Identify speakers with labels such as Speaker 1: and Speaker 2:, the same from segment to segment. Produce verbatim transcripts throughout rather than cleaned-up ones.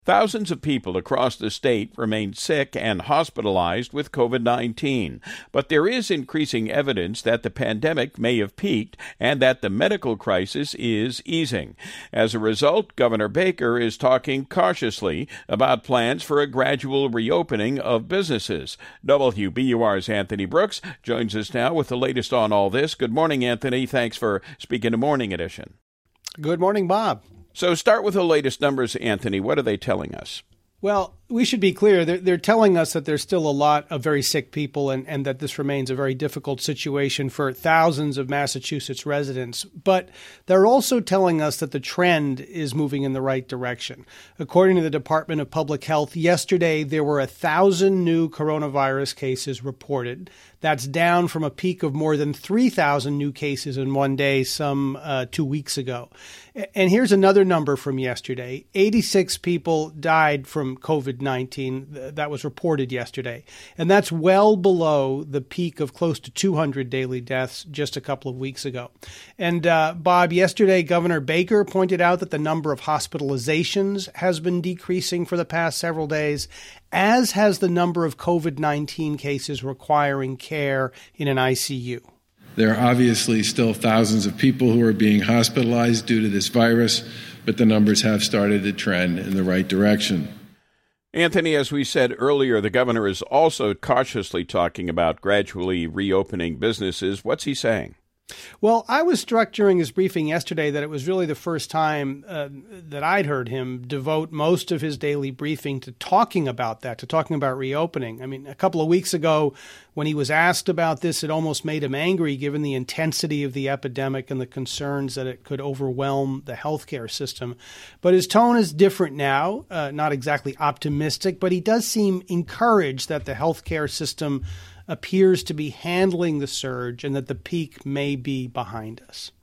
Speaker 1: Thousands of people across the state remain sick and hospitalized with covid nineteen, but there is increasing evidence that the pandemic may have peaked and that the medical crisis is easing. As a result, Governor Baker is talking cautiously about plans for a gradual reopening of businesses. W B U R's Anthony Brooks joins us now with the latest on all this. Good morning, Anthony. Thanks for speaking to Morning Edition.
Speaker 2: Good morning, Bob.
Speaker 1: So start with the latest numbers, Anthony. What are they telling us?
Speaker 2: Well, we should be clear. They're, they're telling us that there's still a lot of very sick people and, and that this remains a very difficult situation for thousands of Massachusetts residents. But they're also telling us that the trend is moving in the right direction. According to the Department of Public Health, yesterday there were one thousand new coronavirus cases reported. That's down from a peak of more than three thousand new cases in one day some uh, two weeks ago. And here's another number from yesterday. eighty-six people died from covid nineteen. That was reported yesterday. And that's well below the peak of close to two hundred daily deaths just a couple of weeks ago. And uh, Bob, yesterday, Governor Baker pointed out that the number of hospitalizations has been decreasing for the past several days, as has the number of covid nineteen cases requiring care in an I C U.
Speaker 3: There are obviously still thousands of people who are being hospitalized due to this virus, but the numbers have started to trend in the right direction.
Speaker 1: Anthony, as we said earlier, the governor is also cautiously talking about gradually reopening businesses. What's he saying?
Speaker 2: Well, I was struck during his briefing yesterday that it was really the first time uh, that I'd heard him devote most of his daily briefing to talking about that, to talking about reopening. I mean, a couple of weeks ago, when he was asked about this, it almost made him angry given the intensity of the epidemic and the concerns that it could overwhelm the healthcare system. But his tone is different now, uh, not exactly optimistic, but he does seem encouraged that the healthcare system appears to be handling the surge and that the peak may be behind us.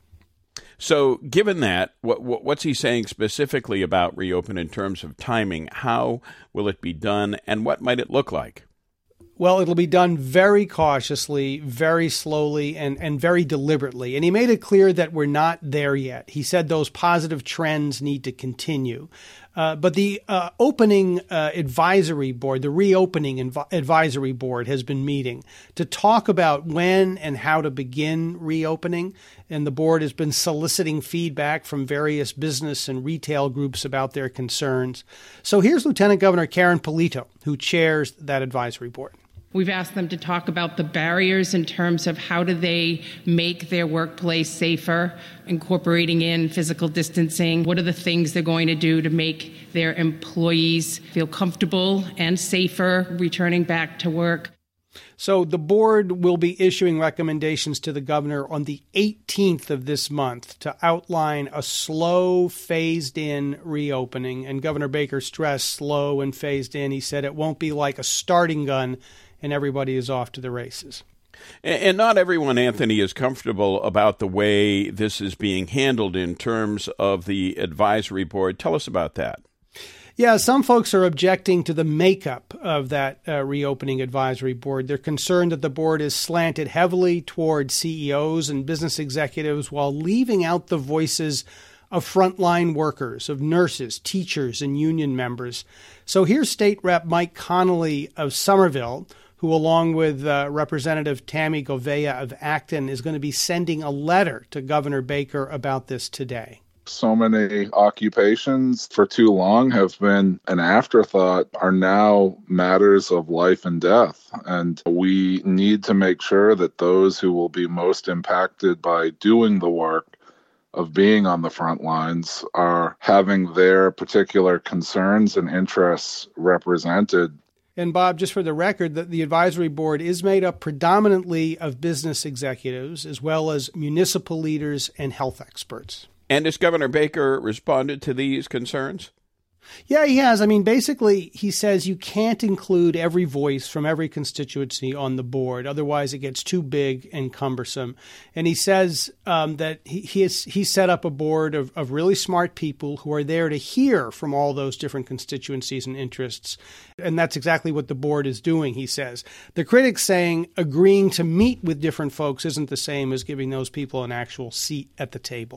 Speaker 1: So given that, what, what, what's he saying specifically about reopen in terms of timing? How will it be done and what might it look like?
Speaker 2: Well, it'll be done very cautiously, very slowly, and, and very deliberately. And he made it clear that we're not there yet. He said those positive trends need to continue. Uh, but the uh, opening uh, advisory board, the reopening inv- advisory board has been meeting to talk about when and how to begin reopening. And the board has been soliciting feedback from various business and retail groups about their concerns. So here's Lieutenant Governor Karen Polito, who chairs that advisory board.
Speaker 4: We've asked them to talk about the barriers in terms of how do they make their workplace safer, incorporating in physical distancing. What are the things they're going to do to make their employees feel comfortable and safer returning back to work?
Speaker 2: So the board will be issuing recommendations to the governor on the eighteenth of this month to outline a slow, phased-in reopening. And Governor Baker stressed slow and phased in. He said it won't be like a starting gun and everybody is off to the races.
Speaker 1: And not everyone, Anthony, is comfortable about the way this is being handled in terms of the advisory board. Tell us about that.
Speaker 2: Yeah, some folks are objecting to the makeup of that uh, reopening advisory board. They're concerned that the board is slanted heavily toward C E Os and business executives while leaving out the voices of frontline workers, of nurses, teachers, and union members. So here's State Rep Mike Connolly of Somerville, who, along with uh, Representative Tammy Govea of Acton, is going to be sending a letter to Governor Baker about this today.
Speaker 5: So many occupations for too long have been an afterthought are now matters of life and death. And we need to make sure that those who will be most impacted by doing the work of being on the front lines are having their particular concerns and interests represented.
Speaker 2: And Bob, just for the record, the, the advisory board is made up predominantly of business executives as well as municipal leaders and health experts.
Speaker 1: And has Governor Baker responded to these concerns?
Speaker 2: Yeah, he has. I mean, basically, he says you can't include every voice from every constituency on the board. Otherwise, it gets too big and cumbersome. And he says um, that he he, has, he set up a board of, of really smart people who are there to hear from all those different constituencies and interests. And that's exactly what the board is doing, he says. The critics saying agreeing to meet with different folks isn't the same as giving those people an actual seat at the table.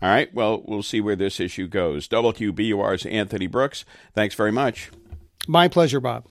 Speaker 1: All right. Well, we'll see where this issue goes. W Q B U R's Anthony Brooks, thanks very much.
Speaker 2: My pleasure, Bob.